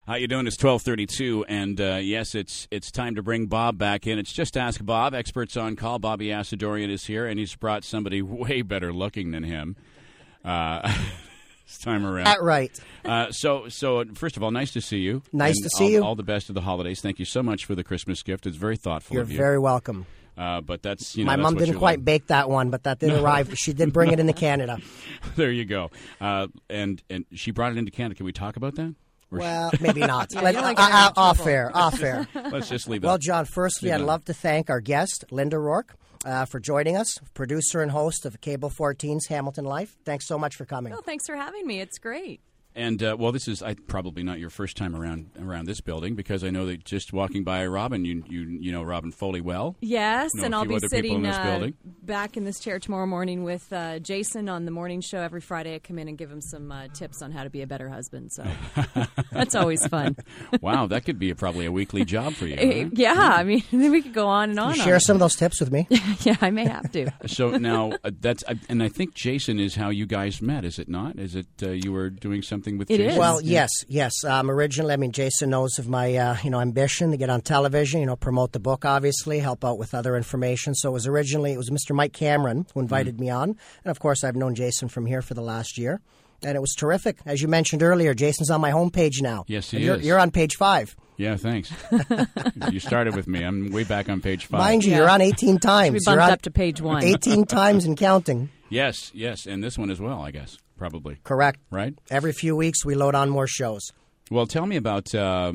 How you doing? It's 12:32, and yes, it's time to bring Bob back in. It's Just Ask Bob. Experts on call. Bobby Asadorian is here, and he's brought somebody way better looking than him this time around. Right. So first of all, nice to see you. Nice and to see you. All the best of the holidays. Thank you so much for the Christmas gift. It's very thoughtful You're of you. very welcome. But that's my mom didn't quite bake that one, but that did arrive. She did bring it into Canada. There you go. And she brought it into Canada. Can we talk about that? Well, maybe not. Yeah, off air. Let's just leave that. Well, John, firstly, I'd love to thank our guest, Linda Rourke, for joining us, producer and host of Cable 14's Hamilton Life. Thanks so much for coming. Well, thanks for having me. It's great. And, well, this is probably not your first time around this building, because I know that just walking by Robin, you know Robin Foley well. Yes, and I'll be sitting back in this chair tomorrow morning with Jason on the morning show. Every Friday I come in and give him some tips on how to be a better husband. So that's always fun. Wow, that could be probably a weekly job for you. Huh? Yeah, I mean, we could go on and on. You share some of those tips with me. Yeah, I may have to. So now, and I think Jason is how you guys met, is it not? Is it you were doing something with Jason? It is. Well, yes. Originally, Jason knows of my ambition to get on television, promote the book, obviously, help out with other information. So it was Mr. Mike Cameron who invited me on. And, of course, I've known Jason from here for the last year. And it was terrific. As you mentioned earlier, Jason's on my homepage now. Yes, he is. You're on page 5. Yeah, thanks. You started with me. I'm way back on page 5. Mind you, you're on 18 times. We bumped up to page 1. 18 times and counting. Yes, and this one as well, I guess, probably. Correct. Right? Every few weeks we load on more shows. Well, tell me about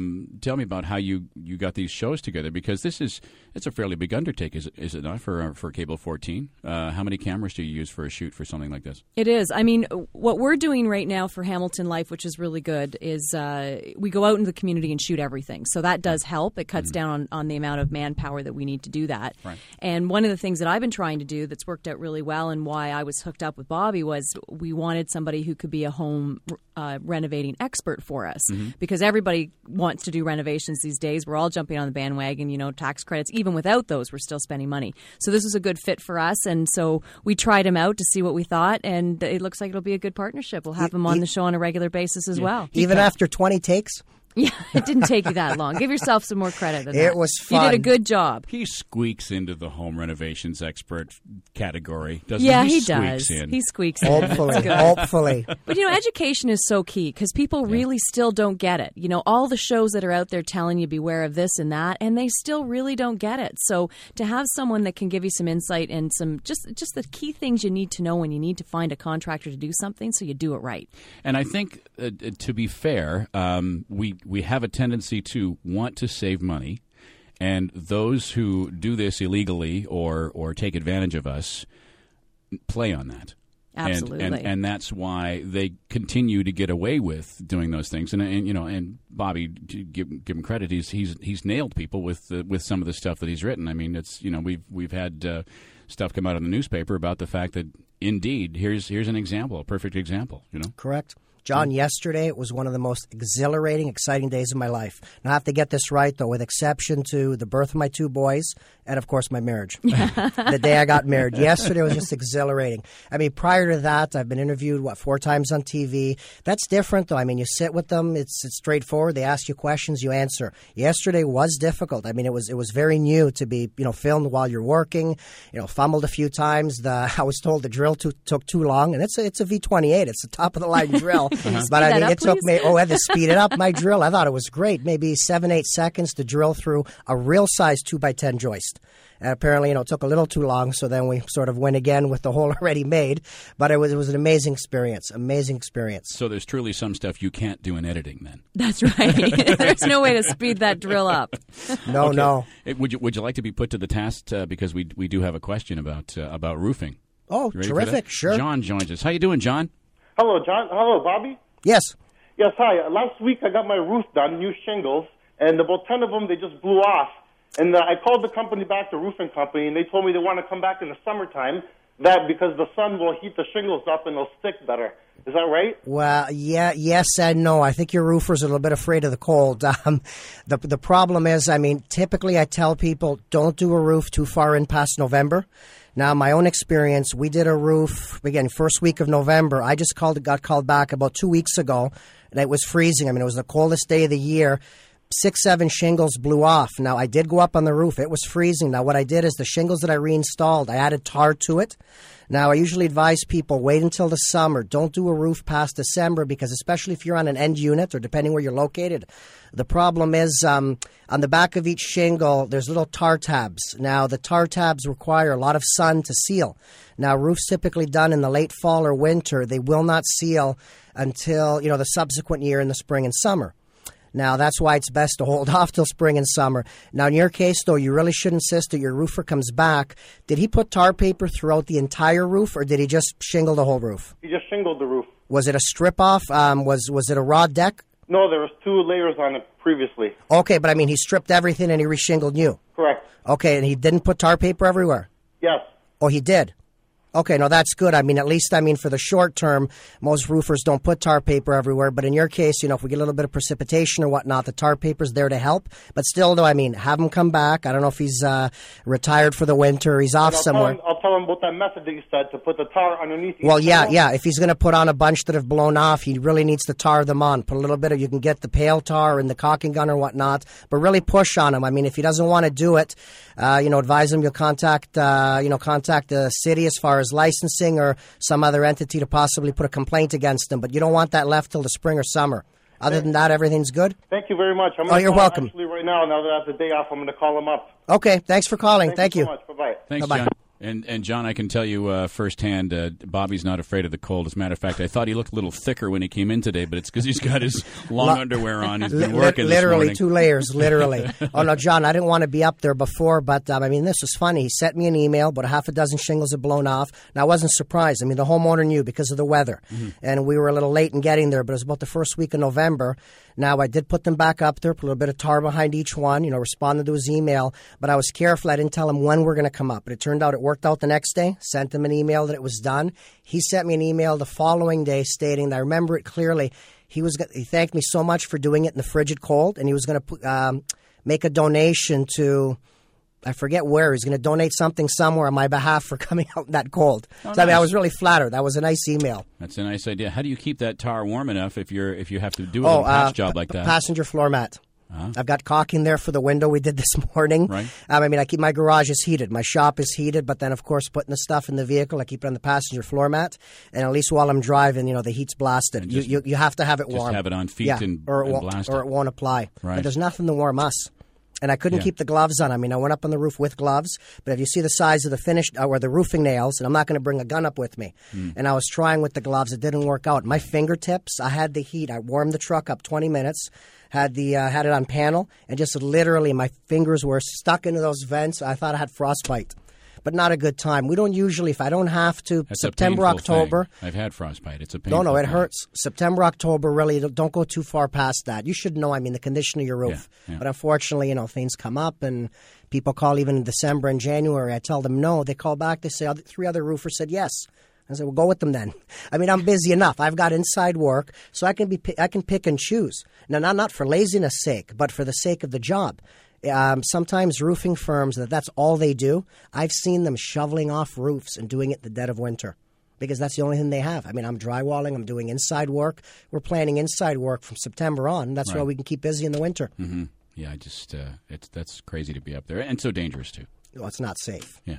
how you got these shows together, because it's a fairly big undertaking, is it not, for Cable 14? How many cameras do you use for a shoot for something like this? It is. I mean, what we're doing right now for Hamilton Life, which is really good, is we go out into the community and shoot everything. So that does help. It cuts down on the amount of manpower that we need to do that. Right. And one of the things that I've been trying to do that's worked out really well, and why I was hooked up with Bobby, was we wanted somebody who could be a home renovating expert for us. Mm-hmm. Because everybody wants to do renovations these days. We're all jumping on the bandwagon, tax credits. Even without those, we're still spending money. So this was a good fit for us, and so we tried him out to see what we thought, and it looks like it'll be a good partnership. We'll have him on the show on a regular basis as well. Even after 20 takes? Yeah, it didn't take you that long. Give yourself some more credit than that. It was fun. You did a good job. He squeaks into the home renovations expert category, doesn't he? He does. He squeaks in. Hopefully. But, education is so key, because people really still don't get it. All the shows that are out there telling you beware of this and that, and they still really don't get it. So to have someone that can give you some insight and some just the key things you need to know when you need to find a contractor to do something, so you do it right. And I think, to be fair, we have a tendency to want to save money, and those who do this illegally or take advantage of us play on that. Absolutely. And that's why they continue to get away with doing those things. And Bobby, give him credit, he's nailed people with some of the stuff that he's written. I mean, it's we've had stuff come out in the newspaper about the fact that indeed here's an example, a perfect example. Correct. John, yesterday it was one of the most exhilarating, exciting days of my life. Now, I have to get this right, though, with exception to the birth of my 2 boys and, of course, my marriage. The day I got married. Yesterday was just exhilarating. I mean, prior to that, I've been interviewed, 4 times on TV. That's different, though. I mean, you sit with them. It's straightforward. They ask you questions. You answer. Yesterday was difficult. I mean, it was very new to be, filmed while you're working, fumbled a few times. I was told the drill took too long, and it's a V28. It's the top-of-the-line drill. But I mean, it took me, I had to speed it up. My drill, I thought it was great. Maybe 7-8 seconds to drill through a real size 2x10 joist. And apparently, it took a little too long, so then we sort of went again with the hole already made. But it was an amazing experience, So there's truly some stuff you can't do in editing then. That's right. There's no way to speed that drill up. No, okay. No. Would you like to be put to the task, because we do have a question about roofing? Oh, terrific, sure. John joins us. How you doing, John? Hello, John. Hello, Bobby. Yes. Yes, hi. Last week I got my roof done, new shingles, and about 10 of them, they just blew off. And I called the company back, the roofing company, and they told me they want to come back in the summertime, that because the sun will heat the shingles up and they'll stick better. Is that right? Well, yes and no. I think your roofer's a little bit afraid of the cold. The problem is, typically I tell people don't do a roof too far in past November. Now, my own experience, we did a roof, again, first week of November. I just got called back about 2 weeks ago. and it was freezing. I mean, it was the coldest day of the year. 6, 7 shingles blew off. Now, I did go up on the roof. It was freezing. Now, what I did is the shingles that I reinstalled, I added tar to it. Now, I usually advise people, wait until the summer. Don't do a roof past December because especially if you're on an end unit or depending where you're located, the problem is on the back of each shingle, there's little tar tabs. Now, the tar tabs require a lot of sun to seal. Now, roofs typically done in the late fall or winter, they will not seal until, the subsequent year in the spring and summer. Now, that's why it's best to hold off till spring and summer. Now, in your case, though, you really should insist that your roofer comes back. Did he put tar paper throughout the entire roof, or did he just shingle the whole roof? He just shingled the roof. Was it a strip-off? Was it a raw deck? No, there was 2 layers on it previously. Okay, but I mean, he stripped everything and he reshingled new. Correct. Okay, and he didn't put tar paper everywhere? Yes. Oh, he did? Okay, no, that's good. I mean, at least, for the short term, most roofers don't put tar paper everywhere. But in your case, if we get a little bit of precipitation or whatnot, the tar paper's there to help. But still, though, have him come back. I don't know if he's retired for the winter. He's off somewhere. I'll tell him about that method that you said to put the tar underneath. Well, yeah. If he's going to put on a bunch that have blown off, he really needs to tar them on. Put a little bit of, you can get the pale tar and the caulking gun or whatnot, but really push on him. I mean, if he doesn't want to do it, advise him you'll contact the city as far as licensing or some other entity to possibly put a complaint against him. But you don't want that left till the spring or summer. Other than that, everything's good? Thank you very much. You're welcome. Actually, right now that I have the day off, I'm going to call him up. Okay, thanks for calling. Thank you. So much. Bye-bye. Thanks, Bye-bye. John. And John, I can tell you firsthand, Bobby's not afraid of the cold. As a matter of fact, I thought he looked a little thicker when he came in today, but it's because he's got his long underwear on. He's been working literally this morning. 2 layers, literally. Oh, no, John, I didn't want to be up there before, but, this was funny. He sent me an email, but 6 shingles had blown off. Now, I wasn't surprised. The homeowner knew because of the weather, and we were a little late in getting there, but it was about the first week of November. Now, I did put them back up there, put a little bit of tar behind each one, responded to his email, but I was careful. I didn't tell him when we're going to come up, but it turned out it worked out the next day. Sent him an email that it was done. He sent me an email the following day stating, I remember it clearly, he thanked me so much for doing it in the frigid cold, and he was going to make a donation to, I forget where, he's going to donate something somewhere on my behalf for coming out that cold. Oh, so, nice. I was really flattered. That was a nice email. That's a nice idea. How do you keep that tar warm enough if you have to do a patch job like that? Passenger floor mat. I've got caulking there for the window we did this morning. Right. I keep my garage is heated. My shop is heated, but then, of course, putting the stuff in the vehicle, I keep it on the passenger floor mat. And at least while I'm driving, the heat's blasted. You have to have it warm. Just have it on feet and blast or it won't apply. Right. But there's nothing to warm us. And I couldn't keep the gloves on. I went up on the roof with gloves, but if you see the size of the finished or the roofing nails, and I'm not going to bring a gun up with me, and I was trying with the gloves, it didn't work out. My fingertips, I had the heat. I warmed the truck up 20 minutes, had it on panel, and just literally my fingers were stuck into those vents. I thought I had frostbite. But not a good time. We don't usually, if I don't have to, That's September, October. Thing. I've had frostbite. It's a painful No, it thing. hurts. September, October, really, don't go too far past that. You should know, the condition of your roof. Yeah. But unfortunately, things come up and people call even in December and January. I tell them no. They call back. They say 3 other roofers said yes. I said, well, go with them then. I'm busy enough. I've got inside work, so I can pick and choose. Now, not for laziness' sake, but for the sake of the job. Sometimes roofing firms, that's all they do. I've seen them shoveling off roofs and doing it in the dead of winter because that's the only thing they have. I'm drywalling. I'm doing inside work. We're planning inside work from September on. That's why we can keep busy in the winter. Mm-hmm. Yeah, that's crazy to be up there and so dangerous too. Well, it's not safe. Yeah.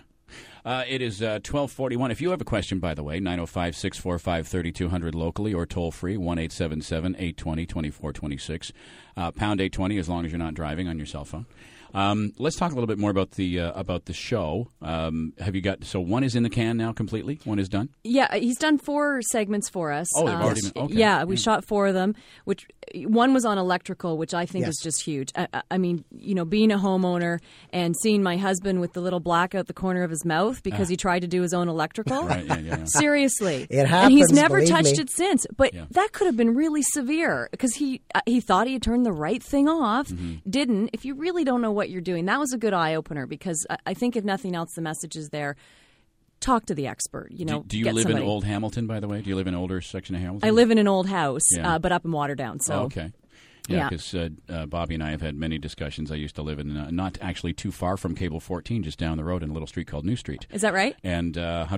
It is 12:41. If you have a question, by the way, 905-645-3200 locally or toll free, 1-877-820-2426, pound 820 as long as you're not driving on your cell phone. Let's talk a little bit more about the show. Have you got one is in the can now completely? One is done? Yeah, he's done 4 segments for us. Oh, they've already been, okay. Yeah, we shot 4 of them. Which one was on electrical, which I think Yes. was just huge. Being a homeowner and seeing my husband with the little black out the corner of his mouth because he tried to do his own electrical. Right, yeah. Seriously, It happens, and he's never believe touched me. it since. But that could have been really severe because he thought he had turned the right thing off, didn't. If you really don't know what you're doing, that was a good eye opener because I think if nothing else, the message is there. Talk to the expert. Do you live in Old Hamilton, by the way? Do you live in an older section of Hamilton? I live in an old house, Yeah. but up in Waterdown. So. Oh, okay. Yeah, because Bobby and I have had many discussions. I used to live in not actually too far from Cable 14, just down the road in a little street called New Street. Is that right? And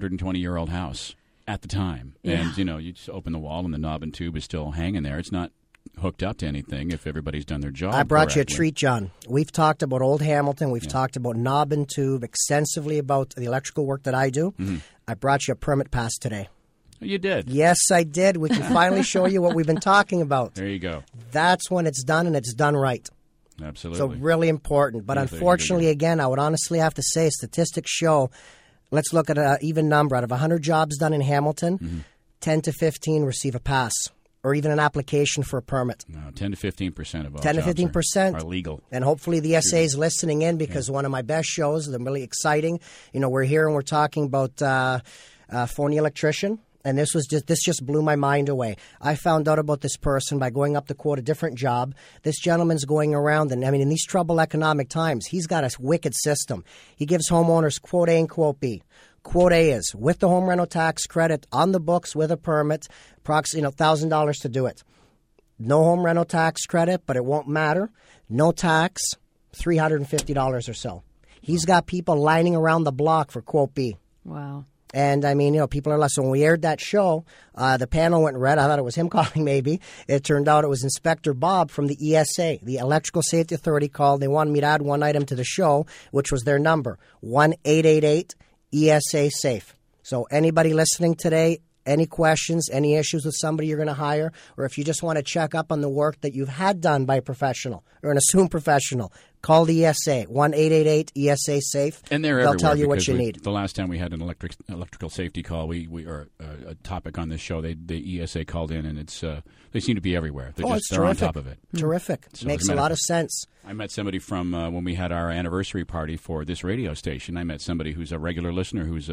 120-year-old house at the time. Yeah. And, you just open the wall and the knob and tube is still hanging there. It's not hooked up to anything if everybody's done their job. I brought you a correctly. treat, John. We've talked about Old Hamilton. We've talked about knob and tube extensively about the electrical work that I do. I brought you a permit pass today. You did. Yes, I did. We can finally show you what we've been talking about. There you go. That's when it's done, and it's done right. Absolutely. So really important. But unfortunately, again, I would honestly have to say statistics show, let's look at an even number. Out of 100 jobs done in Hamilton, 10 to 15 receive a pass or even an application for a permit. No, 10 to 15% of all 10 to jobs 15% are legal. And hopefully the SA is listening in because one of my best shows, they're really exciting. You know, we're here and we're talking about phony electrician. And this just blew my mind away. I found out about this person by going up to quote a different job. This gentleman's going around, and I mean, in these troubled economic times, he's got a wicked system. He gives homeowners quote A and quote B. Quote A is with the home rental tax credit on the books with a permit, approximately $1,000 to do it. No home rental tax credit, but it won't matter. No tax, $350 or so. He's got people lining around the block for quote B. Wow. And, I mean, you know, people are less. So when we aired that show, the panel went red. I thought it was him calling maybe. It turned out it was Inspector Bob from the ESA, the Electrical Safety Authority called. They wanted me to add one item to the show, which was their number, 1-888-ESA-SAFE. So anybody listening today, any questions, any issues with somebody you're going to hire, or if you just want to check up on the work that you've had done by a professional or an assumed professional, call the ESA, 1-888-ESA-SAFE. And they're They'll everywhere tell you what you because need. The last time we had an electrical safety call, or a topic on this show, the ESA called in, and it's they seem to be everywhere. They're it's they're on terrific. top of it. Terrific. So Makes as a a matter lot of of sense. I met somebody from when we had our anniversary party for this radio station. I met somebody who's a regular listener who's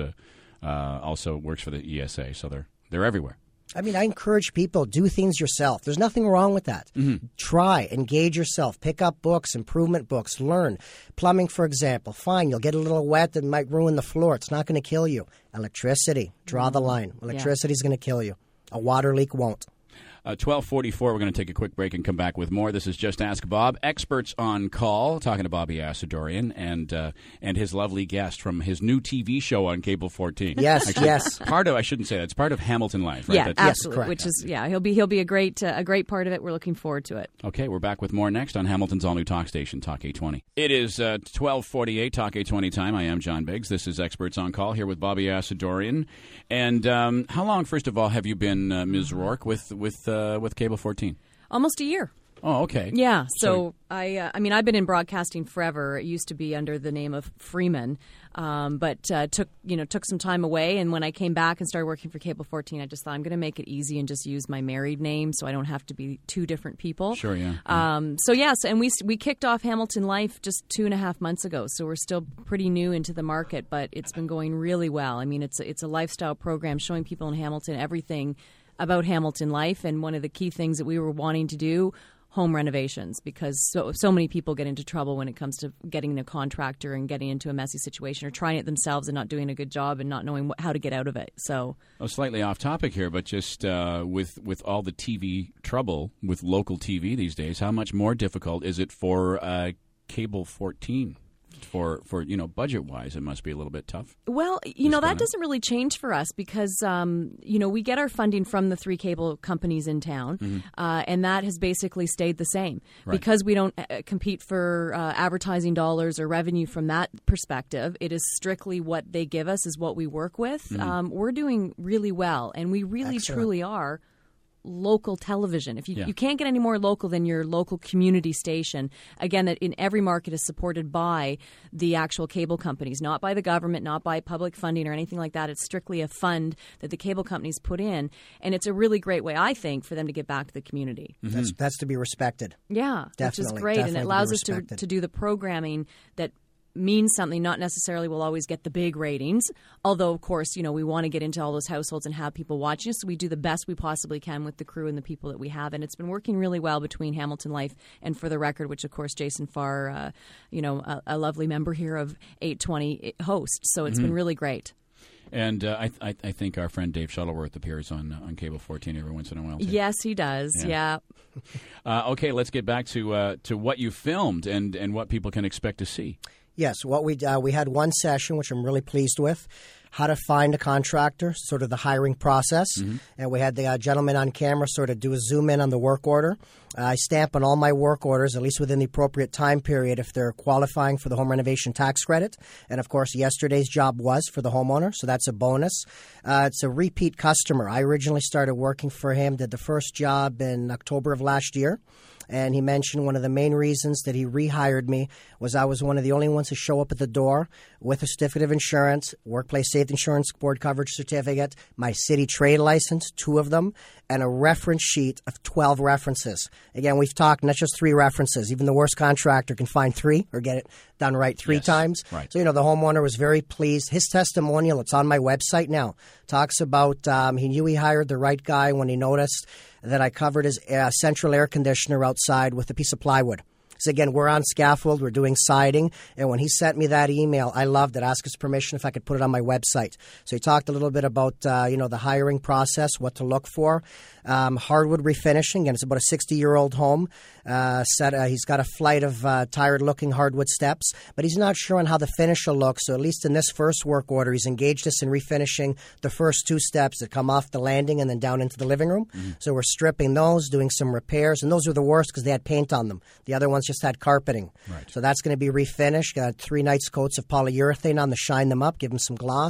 also works for the ESA. So they're everywhere. I mean, I encourage people, do things yourself. There's nothing wrong with that. Try, engage yourself, pick up books, improvement books, learn. Plumbing, for example, fine, you'll get a little wet and might ruin the floor. It's not going to kill you. Electricity, draw the line. Electricity is going to kill you. A water leak won't. 12:44, we're going to take a quick break and come back with more. This is Just Ask Bob, experts on call, talking to Bobby Asadorian and his lovely guest from his new TV show on Cable 14. Yes, Actually, yes. I shouldn't say that. It's part of Hamilton Life, right? Yeah, That's- absolutely. correct. Which is he'll be a great part of it. We're looking forward to it. Okay, we're back with more next on Hamilton's all-new talk station, Talk 820. It is 12:48, Talk 820 time. I am John Biggs. This is Experts on Call here with Bobby Asadorian. And how long, first of all, have you been Ms. Rourke with Cable 14? Almost a year. Oh, okay. Yeah. So I mean, I've been in broadcasting forever. It used to be under the name of Freeman, but took some time away. And when I came back and started working for Cable 14, I just thought I'm going to make it easy and just use my married name, so I don't have to be two different people. Sure. Yeah. So yes, and we kicked off Hamilton Life just 2.5 months ago. So we're still pretty new into the market, but it's been going really well. I mean, it's a lifestyle program showing people in Hamilton everything about Hamilton Life, and one of the key things that we were wanting to do, home renovations, because so many people get into trouble when it comes to getting a contractor and getting into a messy situation or trying it themselves and not doing a good job and not knowing how to get out of it. So, slightly off topic here, but just with all the TV trouble with local TV these days, how much more difficult is it for Cable 14? For budget wise, it must be a little bit tough. Well, that doesn't really change for us because we get our funding from the 3 cable companies in town, and that has basically stayed the same because we don't compete for advertising dollars or revenue from that perspective. It is strictly what they give us is what we work with. We're doing really well, and we really truly are local television. If you can't get any more local than your local community station, again, that in every market is supported by the actual cable companies, not by the government, not by public funding or anything like that. It's strictly a fund that the cable companies put in, and it's a really great way, I think, for them to give back to the community. That's to be respected. Yeah, Definitely, which is great, and it allows us to do the programming that means something. Not necessarily will always get the big ratings, although of course we want to get into all those households and have people watching us, so we do the best we possibly can with the crew and the people that we have, and it's been working really well between Hamilton Life and For the Record, which of course Jason Farr, a lovely member here of 820 hosts, so it's been really great. And I think our friend Dave Shuttleworth appears on Cable 14 every once in a while, too. Yes, he does. Yeah. Okay, let's get back to what you filmed and what people can expect to see. Yes, what we had one session, which I'm really pleased with. how to find a contractor, sort of the hiring process. And we had the gentleman on camera sort of do a zoom in on the work order. I stamp on all my work orders, at least within the appropriate time period, if they're qualifying for the home renovation tax credit. And, of course, yesterday's job was for the homeowner, so that's a bonus. It's a repeat customer. I originally started working for him, did the first job in October of last year. And he mentioned one of the main reasons that he rehired me was I was one of the only ones to show up at the door with a certificate of insurance, Workplace Safety Insurance Board coverage certificate, my city trade license, 2 of them, and a reference sheet of 12 references. Again, we've talked not just 3 references. Even the worst contractor can find 3 or get it done right 3 times. Right. So, the homeowner was very pleased. His testimonial, it's on my website now, talks about he knew he hired the right guy when he noticed that I covered his central air conditioner outside with a piece of plywood. So again, we're on scaffold, we're doing siding, and when he sent me that email, I loved it. Asked his permission if I could put it on my website. So he talked a little bit about the hiring process, what to look for. Hardwood refinishing, and it's about a 60-year-old home. He's got a flight of tired-looking hardwood steps, but he's not sure on how the finish will look. So at least in this first work order, he's engaged us in refinishing the first 2 steps that come off the landing and then down into the living room. So we're stripping those, doing some repairs, and those were the worst because they had paint on them. The other ones just had carpeting. Right. So that's going to be refinished. Got 3 nice coats of polyurethane on to shine them up, give them some gloss.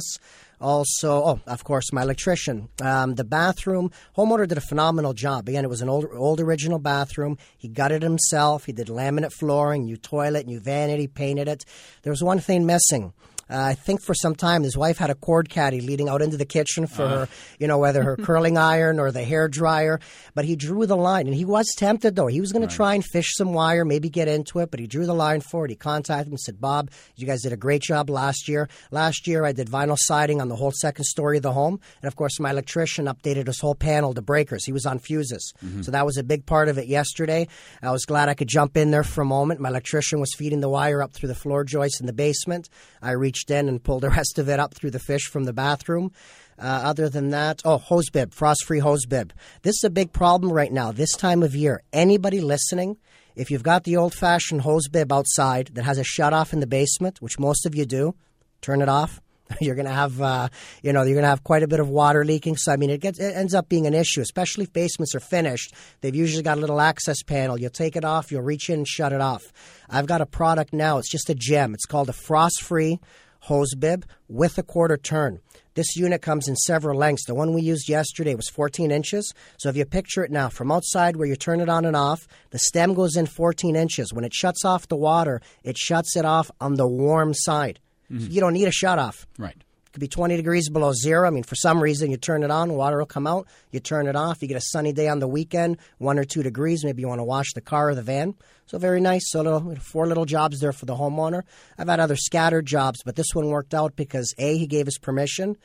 Also, of course, my electrician. The bathroom, homeowner did a phenomenal job. Again, it was an old original bathroom. He gutted it himself. He did laminate flooring, new toilet, new vanity, painted it. There was one thing missing. I think for some time his wife had a cord caddy leading out into the kitchen for her, whether her curling iron or the hair dryer. But he drew the line, and he was tempted, though. He was going to try and fish some wire, maybe get into it, but he drew the line for it. He contacted him and said, Bob, you guys did a great job last year. Last year I did vinyl siding on the whole second story of the home. And, of course, my electrician updated his whole panel to breakers. He was on fuses. So that was a big part of it yesterday. I was glad I could jump in there for a moment. My electrician was feeding the wire up through the floor joists in the basement. I reached in and pulled the rest of it up through the fish from the bathroom. Other than that, hose bib, frost-free hose bib. This is a big problem right now, this time of year. Anybody listening, if you've got the old-fashioned hose bib outside that has a shut-off in the basement, which most of you do, turn it off. You're going to have, you're going to have quite a bit of water leaking. So, I mean, it ends up being an issue, especially if basements are finished. They've usually got a little access panel. You'll take it off, you'll reach in and shut it off. I've got a product now. It's just a gem. It's called a frost-free hose bib with a quarter turn. This unit comes in several lengths. The one we used yesterday was 14 inches. So if you picture it now, from outside where you turn it on and off, the stem goes in 14 inches. When it shuts off the water, it shuts it off on the warm side. So you don't need a shut-off. Right. It could be 20 degrees below zero. I mean, for some reason, you turn it on, water will come out. You turn it off. You get a sunny day on the weekend, 1 or 2 degrees. Maybe you want to wash the car or the van. So very nice. So 4 little jobs there for the homeowner. I've had other scattered jobs, but this one worked out because, A, he gave us permission.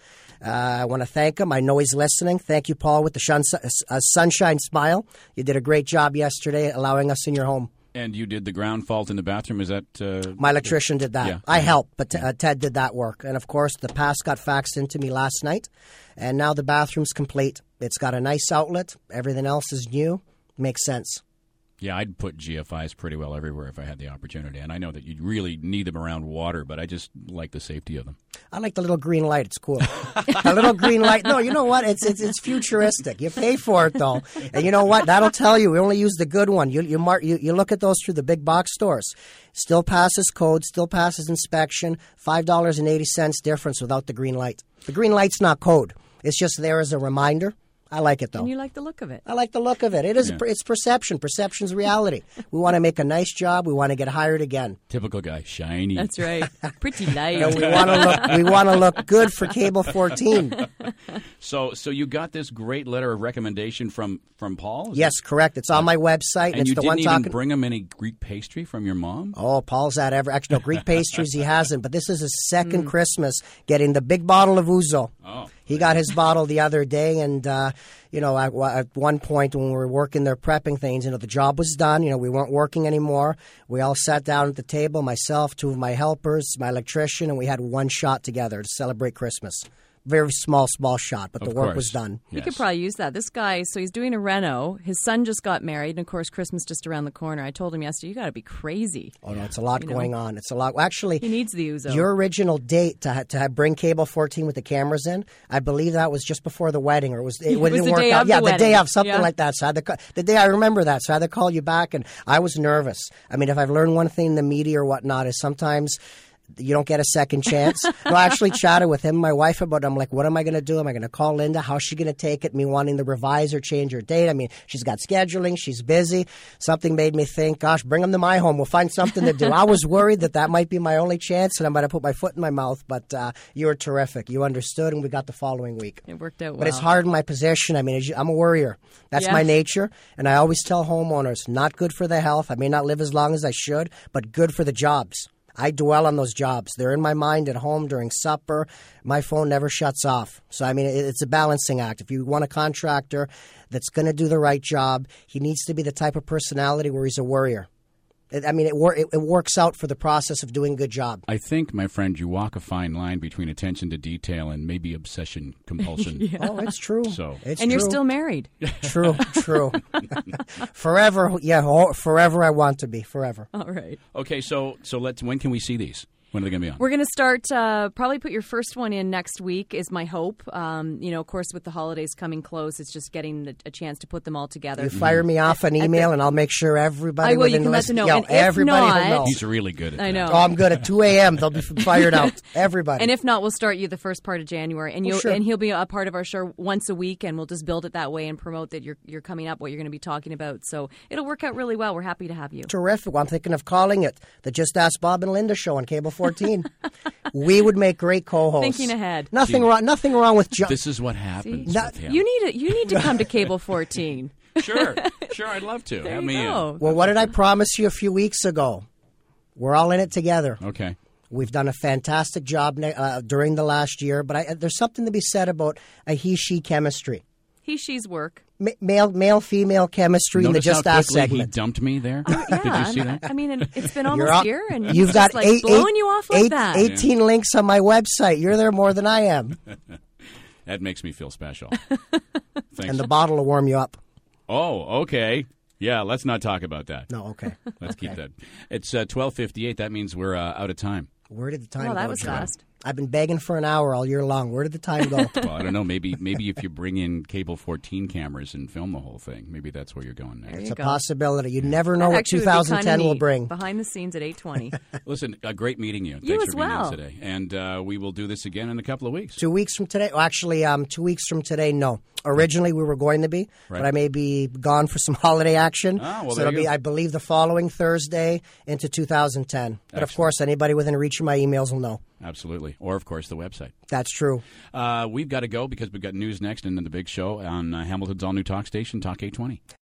I want to thank him. I know he's listening. Thank you, Paul, with the sunshine smile. You did a great job yesterday allowing us in your home. And you did the ground fault in the bathroom? Is that... My electrician did that. Yeah. I helped, but Ted did that work. And, of course, the pass got faxed into me last night, and now the bathroom's complete. It's got a nice outlet. Everything else is new. Makes sense. Yeah, I'd put GFIs pretty well everywhere if I had the opportunity. And I know that you really need them around water, but I just like the safety of them. I like the little green light. It's cool. A little green light. No, you know what? It's futuristic. You pay for it, though. And you know what? That'll tell you. We only use the good one. You look at those through the big box stores. Still passes code, still passes inspection, $5.80 difference without the green light. The green light's not code. It's just there as a reminder. I like it, though. And you like the look of it. I like the look of it. It is. Yeah. It's perception. Perception's reality. We want to make a nice job. We want to get hired again. Typical guy, shiny. That's right. Pretty light. And we want to look good for Cable 14. So you got this great letter of recommendation from Paul? Yes, correct. It's on my website. And it's you the didn't one even talking... bring him any Greek pastry from your mom? Oh, Paul's at actually, no, Greek pastries he hasn't. But this is his second Christmas getting the big bottle of ouzo. Oh. He got his bottle the other day, and at one point when we were working there prepping things, the job was done. We weren't working anymore. We all sat down at the table, myself, 2 of my helpers, my electrician, and we had one shot together to celebrate Christmas. Very small shot, but the Of work was course. done. You Yes. could probably use that. This guy, so he's doing a reno. His son just got married, and of course, Christmas just around the corner. I told him yesterday, you got to be crazy. Oh, no, it's a lot going on. It's a lot. Well, actually, He needs the Uzo. your original date to bring Cable 14 with the cameras in, I believe that was just before the wedding, or it It was didn't the work day out. of Yeah, the the day wedding. of, something Yeah. like that. So the day I remember that, so I had to call you back, and I was nervous. I mean, if I've learned one thing in the media or whatnot, is sometimes you don't get a second chance. No, I actually chatted with him and my wife about it. I'm like, what am I going to do? Am I going to call Linda? How's she going to take it? Me wanting to revise or change her date. I mean, she's got scheduling. She's busy. Something made me think, gosh, bring them to my home. We'll find something to do. I was worried that might be my only chance, and I'm going to put my foot in my mouth. But you were terrific. You understood, and we got the following week. It worked out well. But it's hard in my position. I mean, I'm a worrier. That's Yeah. my nature. And I always tell homeowners, not good for the health. I may not live as long as I should, but good for the jobs. I dwell on those jobs. They're in my mind at home during supper. My phone never shuts off. So, I mean, it's a balancing act. If you want a contractor that's going to do the right job, he needs to be the type of personality where he's a worrier. It works out for the process of doing a good job. I think, my friend, you walk a fine line between attention to detail and maybe obsession compulsion. Oh, it's true. So- It's and you're true. still married. True. Forever, forever I want to be, forever. All right. Okay, so when can we see these? When are they going to be on? We're going to start, probably put your first one in next week is my hope. Of course, with the holidays coming close, it's just getting a chance to put them all together. You fire me off an email, and I'll make sure everybody I will. You within can the let list, them know. yeah, And if everybody not- will know. He's really good at that. I know. Oh, I'm good. At 2 a.m., they'll be fired out. Everybody. And if not, we'll start you the first part of January, and sure. and he'll be a part of our show once a week, and we'll just build it that way and promote that you're coming up, what you're going to be talking about. So it'll work out really well. We're happy to have you. Terrific. Well, I'm thinking of calling it the Just Ask Bob and Linda show on Cable 14. We would make great co-hosts. Thinking ahead. Nothing wrong. Nothing wrong with John. This is what happens No, with him. You need to come to Cable 14. Sure, I'd love to. There Have you me go. Well, what did I promise you a few weeks ago? We're all in it together. in. Okay. We've done a fantastic job during the last year, but there's something to be said about a he-she chemistry. He, she's work. Male-female chemistry in the Notice Just how Ask quickly segment. he dumped me there? Yeah, Did you see that? I mean, it's been You're almost up. a year, and You've he's got just, like, blowing you off like that. 18 links on my website. You're there more than I am. That makes me feel special. Thanks. And the bottle will warm you up. Oh, okay. Yeah, let's not talk about that. No, okay. Let's keep that. It's 12:58. That means we're out of time. Where did the time Well, go, that was John? fast. I've been begging for an hour all year long. Where did the time go? Well, I don't know. Maybe if you bring in Cable 14 cameras and film the whole thing, maybe that's where you're going There next. you It's a go. possibility. You never know That what actually would be kinda 2010 will neat. bring. Behind the scenes at 8:20. Listen, great meeting you. You Thanks as for being well. in today. And we will do this again in a couple of weeks. 2 weeks from today? Well, actually, 2 weeks from today, no. Originally, we were going to be, Right. but I may be gone for some holiday action. Ah, well, so there it'll you be, go. I believe, the following Thursday into 2010. But of Excellent. course, anybody within reach of my emails will know. Absolutely. Or, of course, the website. That's true. We've got to go because we've got news next and then the big show on Hamilton's all-new talk station, Talk 820.